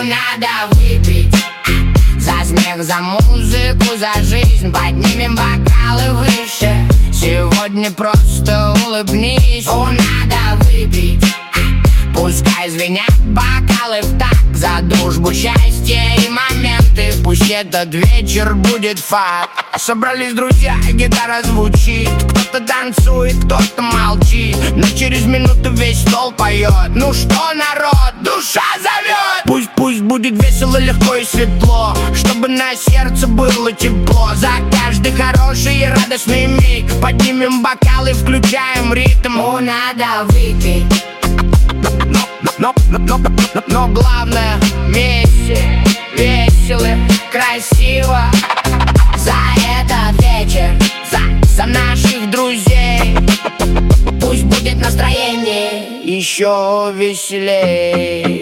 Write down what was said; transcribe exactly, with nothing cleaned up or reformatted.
надо выпить за смех, за музыку, за жизнь. Поднимем бокалы выше. Сегодня просто улыбнись. О, надо выпить. Пускай звенят бокалы в такт за дружбу, счастье и моменты. Пусть этот вечер будет факт. Собрались друзья, гитара звучит. Кто-то танцует, кто-то молчит, но через минуту весь стол поет. Ну что, народ, душа зовет. Пусть, пусть будет весело, легко и светло, чтобы на сердце было тепло. За каждый хороший и радостный миг поднимем бокалы, включаем ритм. О, надо выпить. Но, но, но, но, но главное вместе, весело, красиво. За этот вечер, за, за наших друзей. Пусть будет настроение еще веселей.